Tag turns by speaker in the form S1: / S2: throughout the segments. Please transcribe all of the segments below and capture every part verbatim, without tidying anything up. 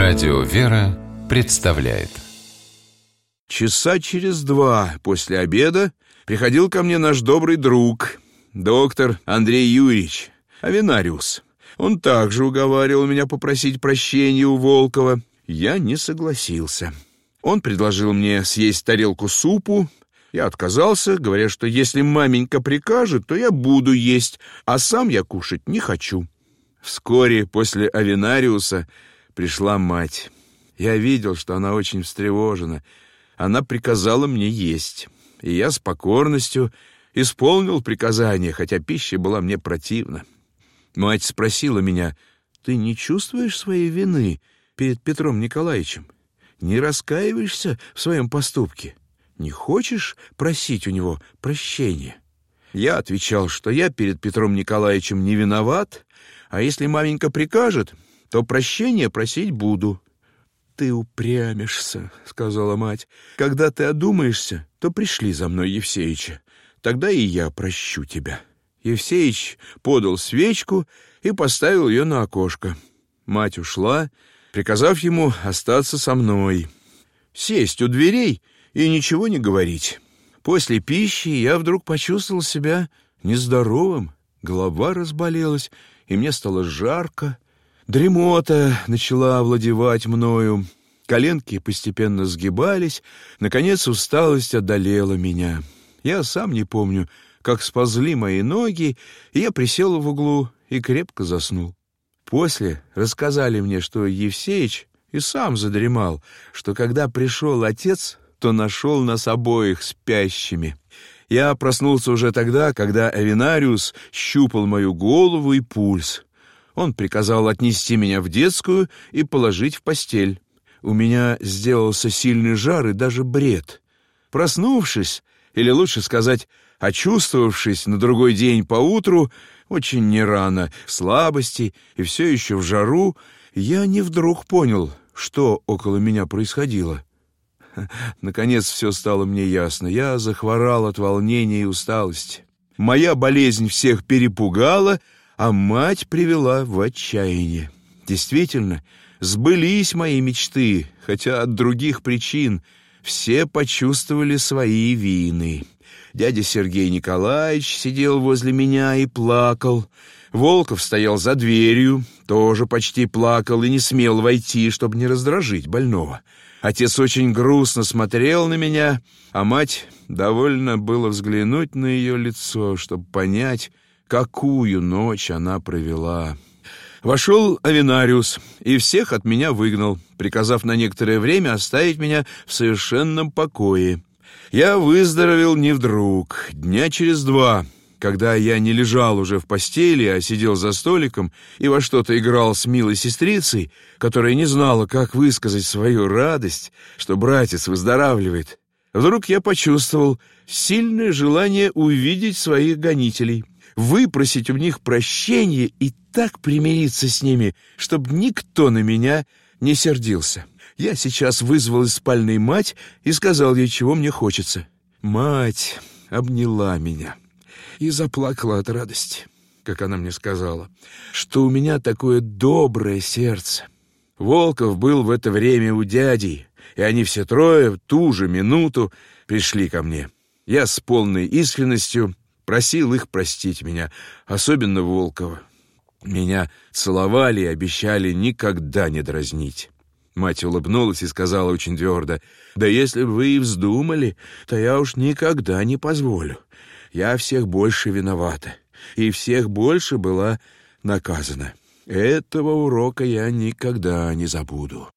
S1: Радио «Вера» представляет.
S2: Часа через два после обеда приходил ко мне наш добрый друг, доктор Андрей Юрьевич, Авенариус. Он также уговаривал меня попросить прощения у Волкова. Я не согласился. Он предложил мне съесть тарелку супу. Я отказался, говоря, что если маменька прикажет, то я буду есть, а сам я кушать не хочу. Вскоре после Авенариуса пришла мать. Я видел, что она очень встревожена. Она приказала мне есть, и я с покорностью исполнил приказание, хотя пища была мне противна. Мать спросила меня: «Ты не чувствуешь своей вины перед Петром Николаевичем? Не раскаиваешься в своем поступке? Не хочешь просить у него прощения?» Я отвечал, что я перед Петром Николаевичем не виноват, а если маменька прикажет, то прощения просить буду. «Ты упрямишься», — сказала мать. «Когда ты одумаешься, то пришли за мной Евсеича. Тогда и я прощу тебя». Евсеич подал свечку и поставил ее на окошко. Мать ушла, приказав ему остаться со мной, сесть у дверей и ничего не говорить. После пищи я вдруг почувствовал себя нездоровым, голова разболелась, и мне стало жарко. Дремота начала овладевать мною, коленки постепенно сгибались, наконец усталость одолела меня. Я сам не помню, как сползли мои ноги, и я присел в углу и крепко заснул. После рассказали мне, что Евсеич и сам задремал, что когда пришел отец, то нашел нас обоих спящими. Я проснулся уже тогда, когда Авенариус щупал мою голову и пульс. Он приказал отнести меня в детскую и положить в постель. У меня сделался сильный жар и даже бред. Проснувшись, или лучше сказать, очувствовавшись на другой день поутру, очень не рано, в слабости и все еще в жару, я не вдруг понял, что около меня происходило. Наконец все стало мне ясно. Я захворал от волнения и усталости. Моя болезнь всех перепугала, а мать привела в отчаяние. Действительно, сбылись мои мечты, хотя от других причин. Все почувствовали свои вины. Дядя Сергей Николаевич сидел возле меня и плакал. Волков стоял за дверью, тоже почти плакал и не смел войти, чтобы не раздражить больного. Отец очень грустно смотрел на меня, а мать довольно было взглянуть на ее лицо, чтобы понять, какую ночь она провела. Вошел Авенариус и всех от меня выгнал, приказав на некоторое время оставить меня в совершенном покое. Я выздоровел не вдруг, дня через два, когда я не лежал уже в постели, а сидел за столиком и во что-то играл с милой сестрицей, которая не знала, как высказать свою радость, что братец выздоравливает. Вдруг я почувствовал сильное желание увидеть своих гонителей, выпросить у них прощения и так примириться с ними, чтобы никто на меня не сердился. Я сейчас вызвал из спальной мать и сказал ей, чего мне хочется. Мать обняла меня и заплакала от радости, как она мне сказала, что у меня такое доброе сердце. Волков был в это время у дяди, и они все трое в ту же минуту пришли ко мне. Я с полной искренностью просил их простить меня, особенно Волкова. Меня целовали и обещали никогда не дразнить. Мать улыбнулась и сказала очень твердо: «Да если бы вы и вздумали, то я уж никогда не позволю. Я всех больше виновата, и всех больше была наказана. Этого урока я никогда не забуду».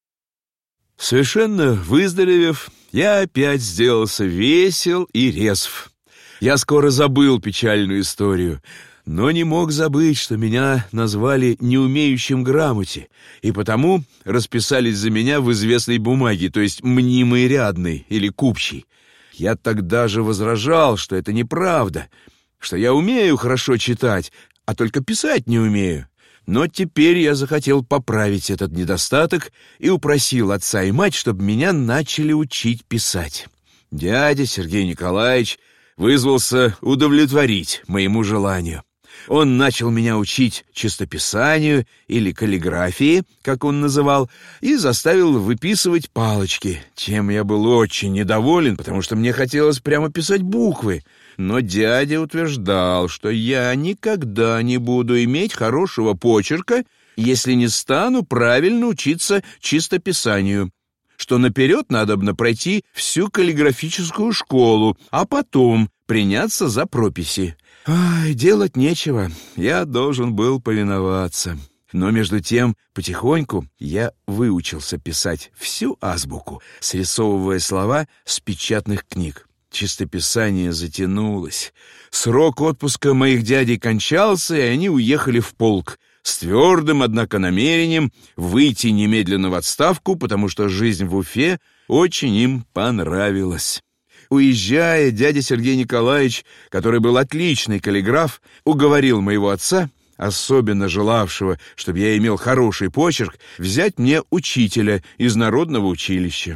S2: Совершенно выздоровев, я опять сделался весел и резв. Я скоро забыл печальную историю, но не мог забыть, что меня назвали неумеющим грамоте, и потому расписались за меня в известной бумаге, то есть мнимой рядной или купчей. Я тогда же возражал, что это неправда, что я умею хорошо читать, а только писать не умею. Но теперь я захотел поправить этот недостаток и упросил отца и мать, чтобы меня начали учить писать. Дядя Сергей Николаевич вызвался удовлетворить моему желанию. Он начал меня учить чистописанию или каллиграфии, как он называл, и заставил выписывать палочки, чем я был очень недоволен, потому что мне хотелось прямо писать буквы. Но дядя утверждал, что я никогда не буду иметь хорошего почерка, если не стану правильно учиться чистописанию, что наперед надобно пройти всю каллиграфическую школу, а потом приняться за прописи. Ай, делать нечего, я должен был повиноваться. Но между тем, потихоньку я выучился писать всю азбуку, срисовывая слова с печатных книг. Чистописание затянулось. Срок отпуска моих дядей кончался, и они уехали в полк с твердым, однако, намерением выйти немедленно в отставку, потому что жизнь в Уфе очень им понравилась. Уезжая, дядя Сергей Николаевич, который был отличный каллиграф, уговорил моего отца, особенно желавшего, чтобы я имел хороший почерк, взять мне учителя из народного училища.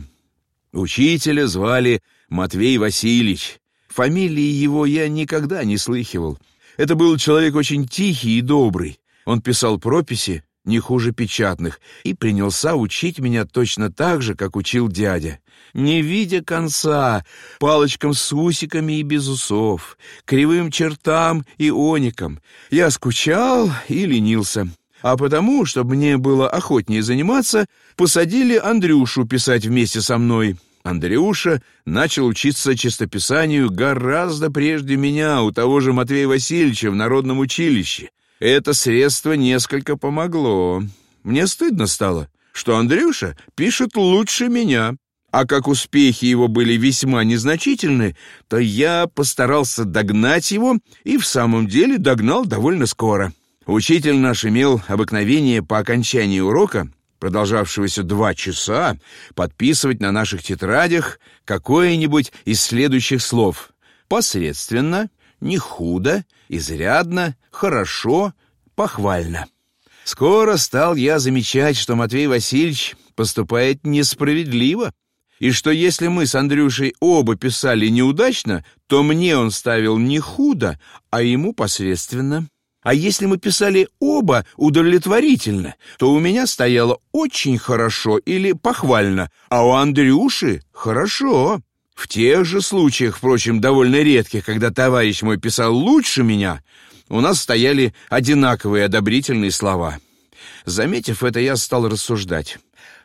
S2: Учителя звали Матвей Васильевич. Фамилии его я никогда не слыхивал. Это был человек очень тихий и добрый. Он писал прописи не хуже печатных и принялся учить меня точно так же, как учил дядя. Не видя конца, палочкам с усиками и без усов, кривым чертам и оникам, я скучал и ленился. А потому, чтобы мне было охотнее заниматься, посадили Андрюшу писать вместе со мной. Андрюша начал учиться чистописанию гораздо прежде меня у того же Матвея Васильевича в народном училище. Это средство несколько помогло. Мне стыдно стало, что Андрюша пишет лучше меня. А как успехи его были весьма незначительны, то я постарался догнать его и в самом деле догнал довольно скоро. Учитель наш имел обыкновение по окончании урока, продолжавшегося два часа, подписывать на наших тетрадях какое-нибудь из следующих слов: посредственно, не худо, изрядно, хорошо, похвально. Скоро стал я замечать, что Матвей Васильевич поступает несправедливо, и что если мы с Андрюшей оба писали неудачно, то мне он ставил не худо, а ему посредственно. А если мы писали оба удовлетворительно, то у меня стояло очень хорошо или похвально, а у Андрюши хорошо. В тех же случаях, впрочем, довольно редких, когда товарищ мой писал лучше меня, у нас стояли одинаковые одобрительные слова. Заметив это, я стал рассуждать: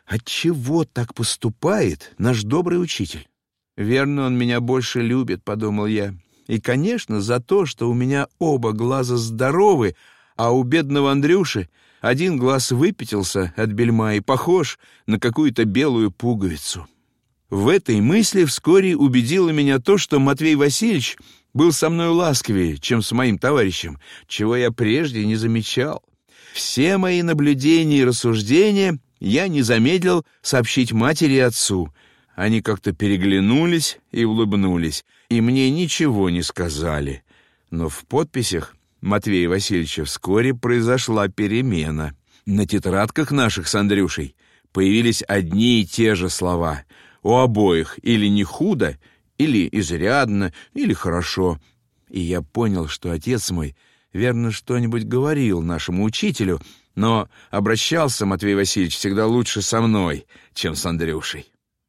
S2: отчего так поступает наш добрый учитель? Верно, он меня больше любит, подумал я. И, конечно, за то, что у меня оба глаза здоровы, а у бедного Андрюши один глаз выпятился от бельма и похож на какую-то белую пуговицу. В этой мысли вскоре убедило меня то, что Матвей Васильевич был со мной ласковее, чем с моим товарищем, чего я прежде не замечал. Все мои наблюдения и рассуждения я не замедлил сообщить матери и отцу. Они как-то переглянулись и улыбнулись, и мне ничего не сказали. Но в подписях Матвея Васильевича вскоре произошла перемена. На тетрадках наших с Андрюшей появились одни и те же слова. У обоих или не худо, или изрядно, или хорошо. И я понял, что отец мой, верно, что-нибудь говорил нашему учителю, но обращался Матвей Васильевич всегда лучше со мной, чем с Андрюшей.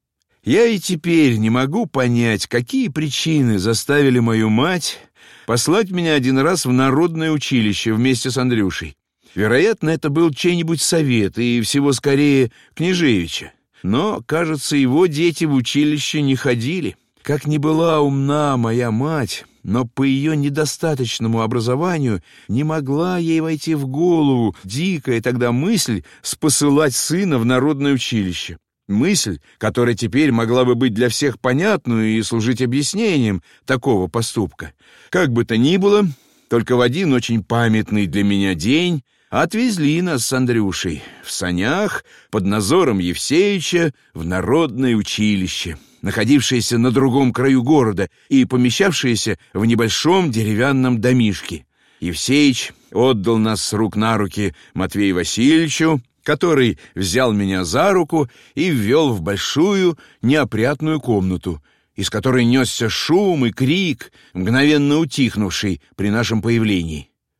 S2: Я и теперь не могу понять, какие причины заставили мою мать послать меня один раз в народное училище вместе с Андрюшей. Вероятно, это был чей-нибудь совет, и всего скорее Княжевича. Но, кажется, его дети в училище не ходили. Как ни была умна моя мать, но по ее недостаточному образованию не могла ей войти в голову дикая тогда мысль спосылать сына в народное училище. Мысль, которая теперь могла бы быть для всех понятной и служить объяснением такого поступка. Как бы то ни было, только в один очень памятный для меня день отвезли нас с Андрюшей в санях под надзором Евсеича в народное училище, находившееся на другом краю города и помещавшееся в небольшом деревянном домишке. Евсеич отдал нас с рук на руки Матвею Васильевичу, который взял меня за руку и ввел в большую неопрятную комнату, из которой несся шум и крик, мгновенно утихнувший при нашем появлении.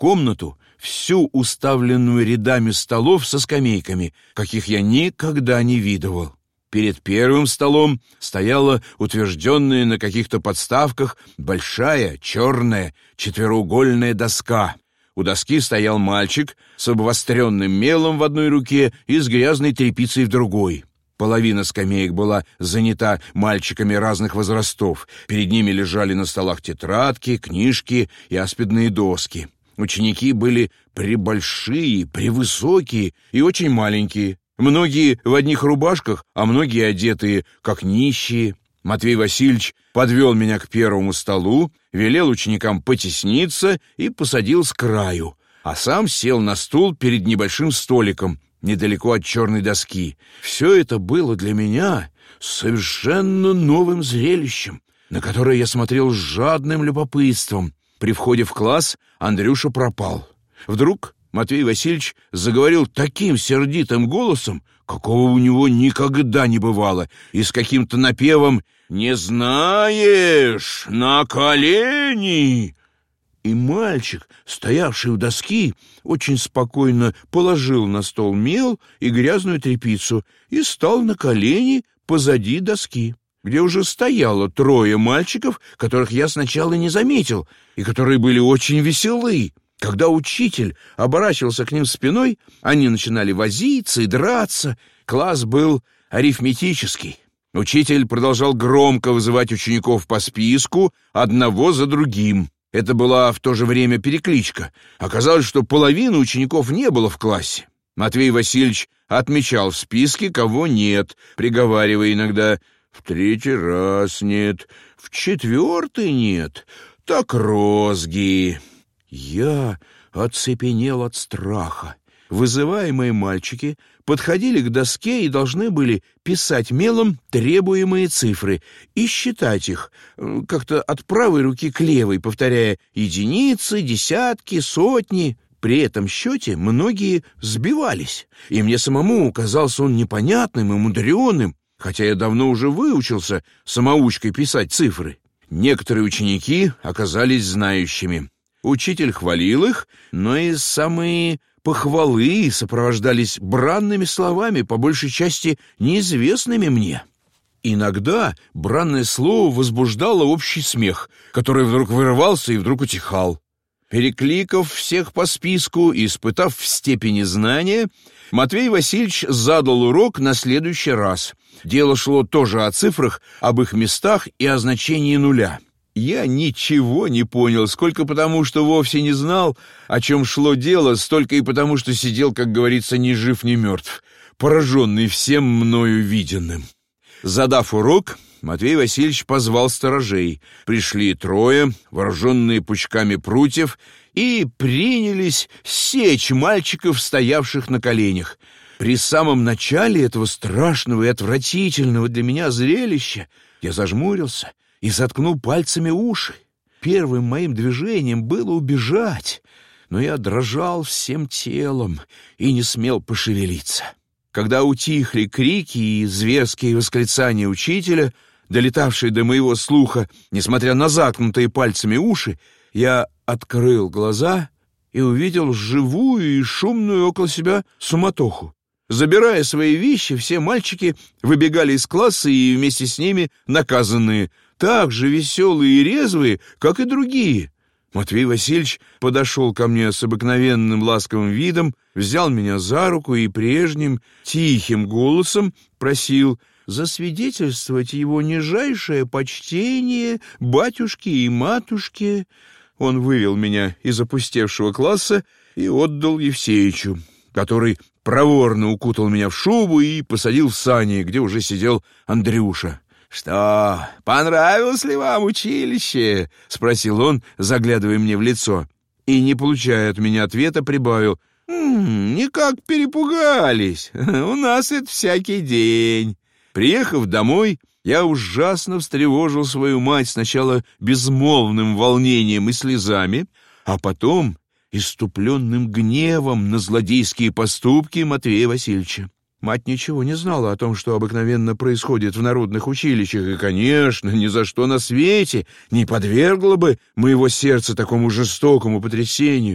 S2: комнату, всю уставленную рядами столов со скамейками, каких я никогда не видывал. Перед первым столом стояла утвержденная на каких-то подставках большая черная четвероугольная доска. У доски стоял мальчик с обвостренным мелом в одной руке и с грязной тряпицей в другой. Половина скамеек была занята мальчиками разных возрастов. Перед ними лежали на столах тетрадки, книжки и аспидные доски. Ученики были пребольшие, превысокие и очень маленькие. Многие в одних рубашках, а многие одетые, как нищие. Матвей Васильевич подвел меня к первому столу, велел ученикам потесниться и посадил с краю, а сам сел на стул перед небольшим столиком, недалеко от черной доски. Все это было для меня совершенно новым зрелищем, на которое я смотрел с жадным любопытством. При входе в класс Андрюша пропал. Вдруг Матвей Васильевич заговорил таким сердитым голосом, какого у него никогда не бывало, и с каким-то напевом «Не знаешь, на колени!» И мальчик, стоявший у доски, очень спокойно положил на стол мел и грязную тряпицу и стал на колени позади доски, где уже стояло трое мальчиков, которых я сначала не заметил, и которые были очень веселы. Когда учитель оборачивался к ним спиной, они начинали возиться и драться. Класс был арифметический. Учитель продолжал громко вызывать учеников по списку, одного за другим. Это была в то же время перекличка. Оказалось, что половины учеников не было в классе. Матвей Васильевич отмечал в списке, кого нет, приговаривая иногда «в третий раз нет, в четвертый нет, так розги». Я оцепенел от страха. Вызываемые мальчики подходили к доске и должны были писать мелом требуемые цифры и считать их как-то от правой руки к левой, повторяя единицы, десятки, сотни. При этом счете многие сбивались, и мне самому казался он непонятным и мудреным, хотя я давно уже выучился самоучкой писать цифры. Некоторые ученики оказались знающими. Учитель хвалил их, но и самые похвалы сопровождались бранными словами, по большей части неизвестными мне. Иногда бранное слово возбуждало общий смех, который вдруг вырывался и вдруг утихал. Перекликав всех по списку и испытав в степени знания, Матвей Васильевич задал урок на следующий раз. Дело шло тоже о цифрах, об их местах и о значении нуля. Я ничего не понял, сколько потому, что вовсе не знал, о чем шло дело, столько и потому, что сидел, как говорится, ни жив, ни мертв, пораженный всем мною виденным. Задав урок, Матвей Васильевич позвал сторожей. Пришли трое, вооруженные пучками прутьев, и принялись сечь мальчиков, стоявших на коленях. При самом начале этого страшного и отвратительного для меня зрелища я зажмурился и заткнул пальцами уши. Первым моим движением было убежать, но я дрожал всем телом и не смел пошевелиться. Когда утихли крики и зверские восклицания учителя, долетавшие до моего слуха, несмотря на заткнутые пальцами уши, я открыл глаза и увидел живую и шумную около себя суматоху. Забирая свои вещи, все мальчики выбегали из класса и вместе с ними наказанные, так же веселые и резвые, как и другие. Матвей Васильевич подошел ко мне с обыкновенным ласковым видом, взял меня за руку и прежним тихим голосом просил засвидетельствовать его нижайшее почтение батюшке и матушке. Он вывел меня из опустевшего класса и отдал Евсеичу, который проворно укутал меня в шубу и посадил в сани, где уже сидел Андрюша. «Что, понравилось ли вам училище?» — спросил он, заглядывая мне в лицо. И, не получая от меня ответа, прибавил: «М-м, никак перепугались. У нас это всякий день». Приехав домой, я ужасно встревожил свою мать сначала безмолвным волнением и слезами, а потом исступленным гневом на злодейские поступки Матвея Васильевича. Мать ничего не знала о том, что обыкновенно происходит в народных училищах, и, конечно, ни за что на свете не подвергла бы моего сердца такому жестокому потрясению.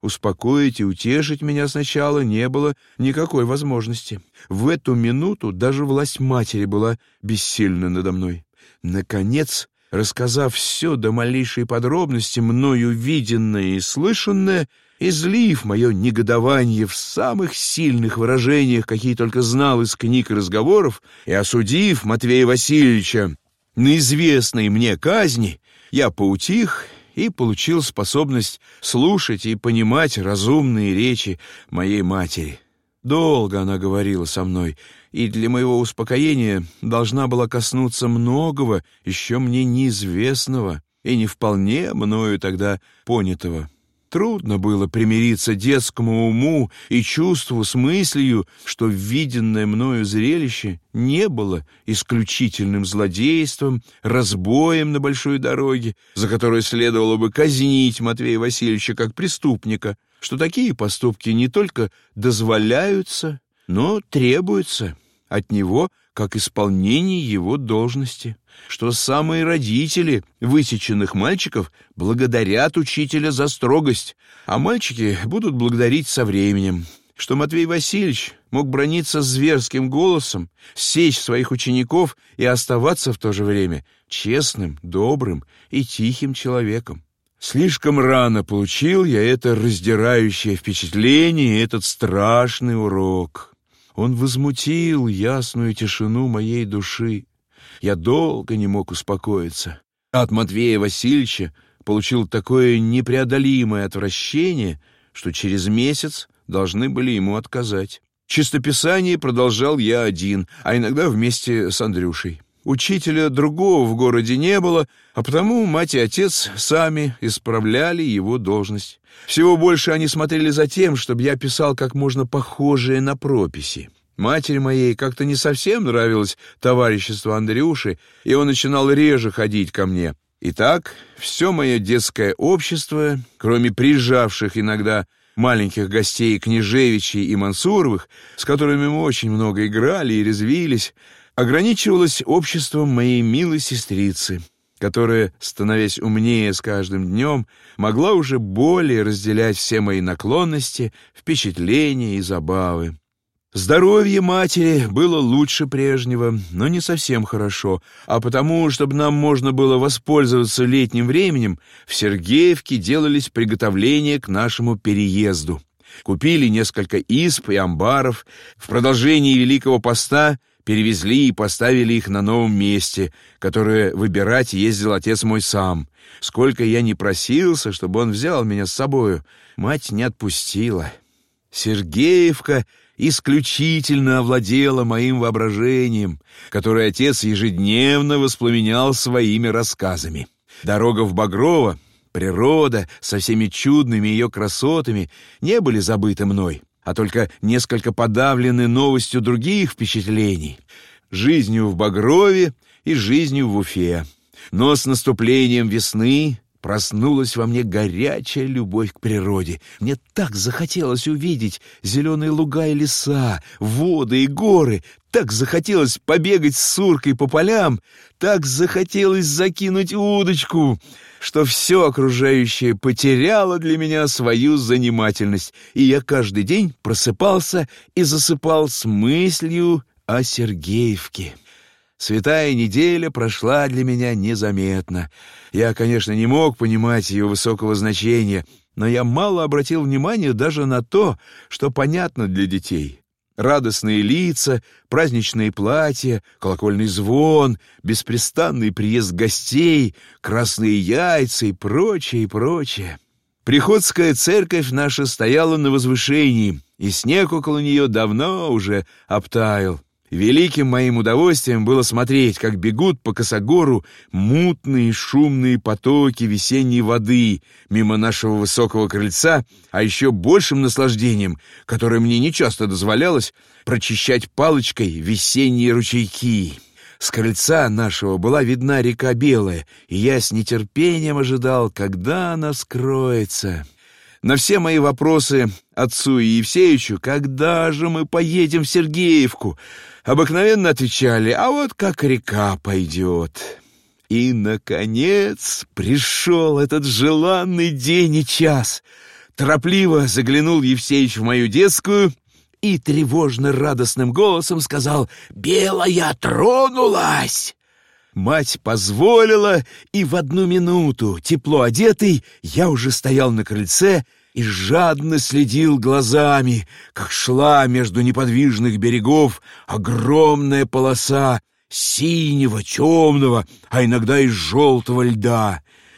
S2: Успокоить и утешить меня сначала не было никакой возможности. В эту минуту даже власть матери была бессильна надо мной. Наконец, рассказав все до малейшей подробности, мною виденное и слышанное, излив мое негодование в самых сильных выражениях, какие только знал из книг и разговоров, и осудив Матвея Васильевича на известные мне казни, я поутих и получил способность слушать и понимать разумные речи моей матери. Долго она говорила со мной, и для моего успокоения должна была коснуться многого, еще мне неизвестного и не вполне мною тогда понятого. Трудно было примириться детскому уму и чувству с мыслью, что виденное мною зрелище не было исключительным злодейством, разбоем на большой дороге, за которое следовало бы казнить Матвея Васильевича как преступника, что такие поступки не только дозволяются, но требуются от него как исполнение его должности, что самые родители высеченных мальчиков благодарят учителя за строгость, а мальчики будут благодарить со временем, что Матвей Васильевич мог браниться зверским голосом, сечь своих учеников и оставаться в то же время честным, добрым и тихим человеком. Слишком рано получил я это раздирающее впечатление, этот страшный урок. Он возмутил ясную тишину моей души. Я долго не мог успокоиться. От Матвея Васильевича получил такое непреодолимое отвращение, что через месяц должны были ему отказать. Чистописание продолжал я один, а иногда вместе с Андрюшей. Учителя другого в городе не было, а потому мать и отец сами исправляли его должность. Всего больше они смотрели за тем, чтобы я писал как можно похожее на прописи. Матери моей как-то не совсем нравилось товарищество Андрюши, и он начинал реже ходить ко мне. Итак, все мое детское общество, кроме приезжавших иногда маленьких гостей Княжевичей и Мансуровых, с которыми мы очень много играли и резвились, ограничивалось обществом моей милой сестрицы, которая, становясь умнее с каждым днем, могла уже более разделять все мои наклонности, впечатления и забавы. Здоровье матери было лучше прежнего, но не совсем хорошо, а потому, чтобы нам можно было воспользоваться летним временем, в Сергеевке делались приготовления к нашему переезду. Купили несколько изб и амбаров, в продолжении Великого Поста перевезли и поставили их на новом месте, которое выбирать ездил отец мой сам. Сколько я не просился, чтобы он взял меня с собою, мать не отпустила. Сергеевка исключительно овладела моим воображением, которое отец ежедневно воспламенял своими рассказами. Дорога в Багрово, природа со всеми чудными ее красотами не были забыты мной, а только несколько подавлены новостью других впечатлений, жизнью в Багрове и жизнью в Уфе. Но с наступлением весны проснулась во мне горячая любовь к природе. Мне так захотелось увидеть зеленые луга и леса, воды и горы, так захотелось побегать с Суркой по полям, так захотелось закинуть удочку, что все окружающее потеряло для меня свою занимательность, и я каждый день просыпался и засыпал с мыслью о Сергеевке. Святая неделя прошла для меня незаметно. Я, конечно, не мог понимать ее высокого значения, но я мало обратил внимания даже на то, что понятно для детей. Радостные лица, праздничные платья, колокольный звон, беспрестанный приезд гостей, красные яйца и прочее, и прочее. Приходская церковь наша стояла на возвышении, и снег около нее давно уже обтаял. Великим моим удовольствием было смотреть, как бегут по косогору мутные шумные потоки весенней воды мимо нашего высокого крыльца, а еще большим наслаждением, которое мне нечасто дозволялось, прочищать палочкой весенние ручейки. С крыльца нашего была видна река Белая, и я с нетерпением ожидал, когда она скроется. На все мои вопросы отцу и Евсеичу, когда же мы поедем в Сергеевку, обыкновенно отвечали: а вот как река пойдет. И, наконец, пришел этот желанный день и час. Торопливо заглянул Евсеич в мою детскую и тревожно-радостным голосом сказал: «Белая тронулась!» Мать позволила, и в одну минуту, тепло одетый, я уже стоял на крыльце и жадно следил глазами, как шла между неподвижных берегов огромная полоса синего, темного, а иногда и желтого льда.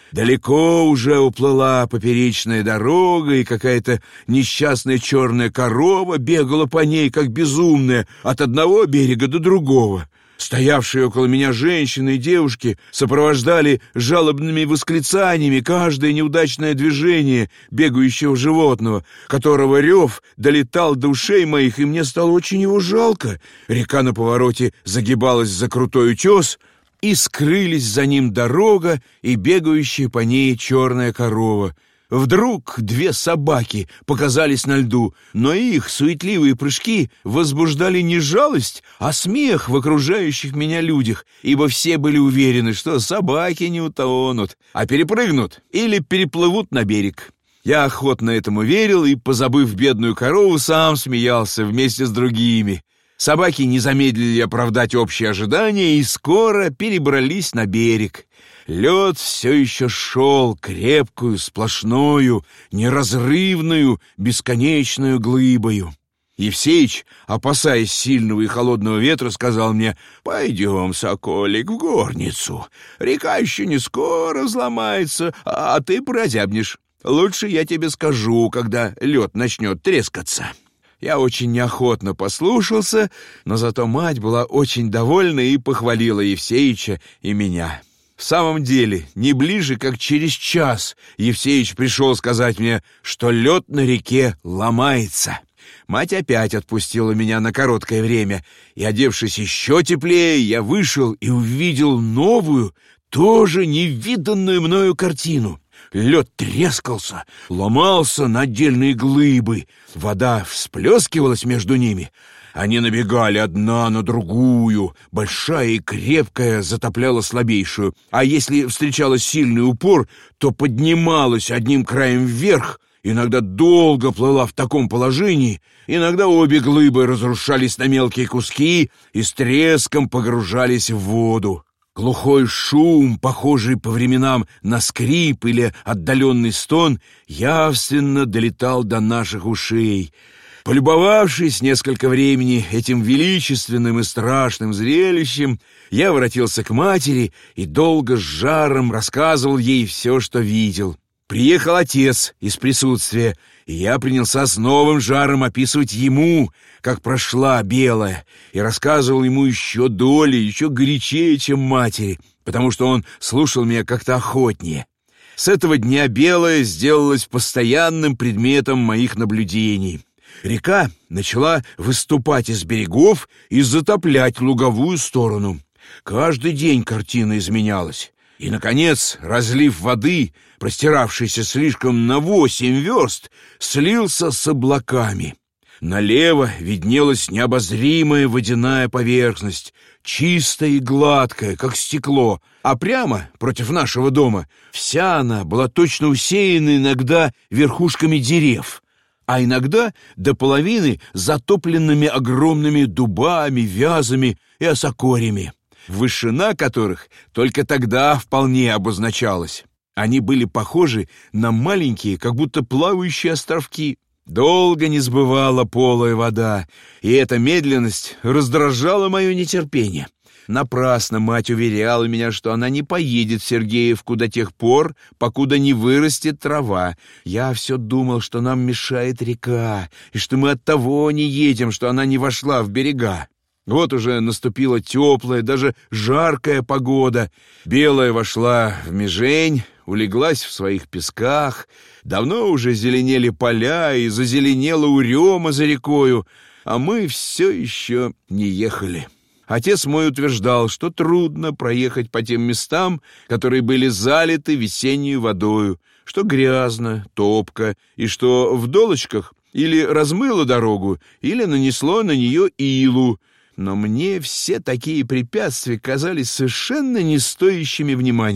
S2: Далеко уже уплыла поперечная дорога, и какая-то несчастная черная корова бегала по ней, как безумная, от одного берега до другого. Стоявшие около меня женщины и девушки сопровождали жалобными восклицаниями каждое неудачное движение бегающего животного, которого рев долетал до ушей моих, и мне стало очень его жалко. Река на повороте загибалась за крутой утес, и скрылись за ним дорога и бегающая по ней черная корова. Вдруг две собаки показались на льду, но их суетливые прыжки возбуждали не жалость, а смех в окружающих меня людях, ибо все были уверены, что собаки не утонут, а перепрыгнут или переплывут на берег. Я охотно этому верил и, позабыв бедную корову, сам смеялся вместе с другими. Собаки не замедлили оправдать общие ожидания и скоро перебрались на берег. Лед все еще шел крепкую, сплошную, неразрывную, бесконечную глыбою. Евсеич, опасаясь сильного и холодного ветра, сказал мне: «Пойдем, соколик, в горницу. Река еще не скоро взломается, а ты прозябнешь. Лучше я тебе скажу, когда лед начнет трескаться». Я очень неохотно послушался, но зато мать была очень довольна и похвалила Евсеича и меня. В самом деле, не ближе, как через час, Евсеич пришел сказать мне, что лед на реке ломается. Мать опять отпустила меня на короткое время, и, одевшись еще теплее, я вышел и увидел новую, тоже невиданную мною картину. Лед трескался, ломался на отдельные глыбы, вода всплескивалась между ними. Они набегали одна на другую, большая и крепкая затопляла слабейшую, а если встречалась сильный упор, то поднималась одним краем вверх, иногда долго плыла в таком положении, иногда обе глыбы разрушались на мелкие куски и с треском погружались в воду. Глухой шум, похожий по временам на скрип или отдаленный стон, явственно долетал до наших ушей. Полюбовавшись несколько времени этим величественным и страшным зрелищем, я воротился к матери и долго с жаром рассказывал ей все, что видел. Приехал отец из присутствия, и я принялся с новым жаром описывать ему, как прошла белая, и рассказывал ему еще доли, еще горячее, чем матери, потому что он слушал меня как-то охотнее. С этого дня белая сделалась постоянным предметом моих наблюдений. Река начала выступать из берегов и затоплять луговую сторону. Каждый день картина изменялась. И, наконец, разлив воды, простиравшийся слишком на восемь верст, слился с облаками. Налево виднелась необозримая водяная поверхность, чистая и гладкая, как стекло, а прямо против нашего дома вся она была точно усеяна иногда верхушками дерев, а иногда до половины затопленными огромными дубами, вязами и осокорями, вышина которых только тогда вполне обозначалась. Они были похожи на маленькие, как будто плавающие островки. Долго не сбывала полая вода, и эта медленность раздражала мое нетерпение. Напрасно мать уверяла меня, что она не поедет в Сергеевку до тех пор, покуда не вырастет трава. Я все думал, что нам мешает река, и что мы оттого не едем, что она не вошла в берега. Вот уже наступила теплая, даже жаркая погода. Белая вошла в межень, улеглась в своих песках. Давно уже зеленели поля, и зазеленела урема за рекою, а мы все еще не ехали. Отец мой утверждал, что трудно проехать по тем местам, которые были залиты весеннюю водою, что грязно, топко, и что в долочках или размыло дорогу, или нанесло на нее илу. Но мне все такие препятствия казались совершенно не стоящими внимания.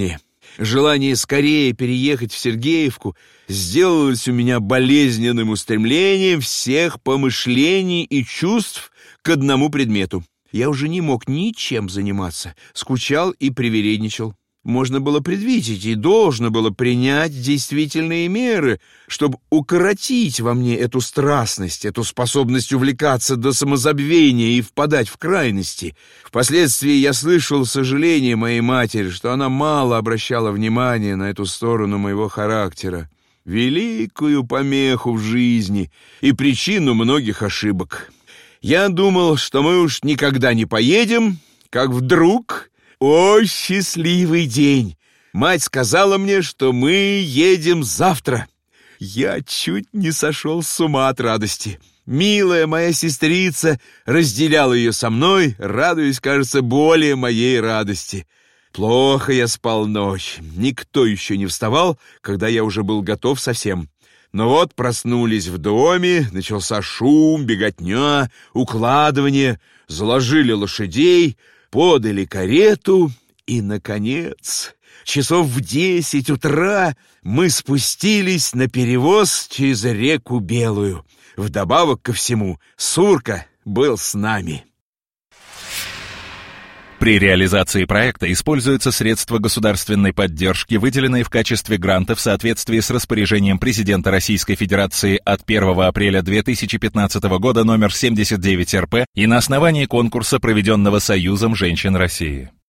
S2: Желание скорее переехать в Сергеевку сделалось у меня болезненным устремлением всех помышлений и чувств к одному предмету. Я уже не мог ничем заниматься, скучал и привередничал. Можно было предвидеть и должно было принять действительные меры, чтобы укоротить во мне эту страстность, эту способность увлекаться до самозабвения и впадать в крайности. Впоследствии я слышал сожаление моей матери, что она мало обращала внимания на эту сторону моего характера, великую помеху в жизни и причину многих ошибок. Я думал, что мы уж никогда не поедем, как вдруг... О, счастливый день! Мать сказала мне, что мы едем завтра. Я чуть не сошел с ума от радости. Милая моя сестрица разделяла ее со мной, радуясь, кажется, более моей радости. Плохо я спал ночь. Никто еще не вставал, когда я уже был готов совсем. Но вот проснулись в доме, начался шум, беготня, укладывание, заложили лошадей, подали карету, и, наконец, часов в десять утра мы спустились на перевоз через реку Белую. Вдобавок ко всему, Сурка был с нами.
S3: При реализации проекта используются средства государственной поддержки, выделенные в качестве гранта в соответствии с распоряжением президента Российской Федерации от первого апреля две тысячи пятнадцатого года номер семьдесят девять эр пэ и на основании конкурса, проведенного Союзом женщин России.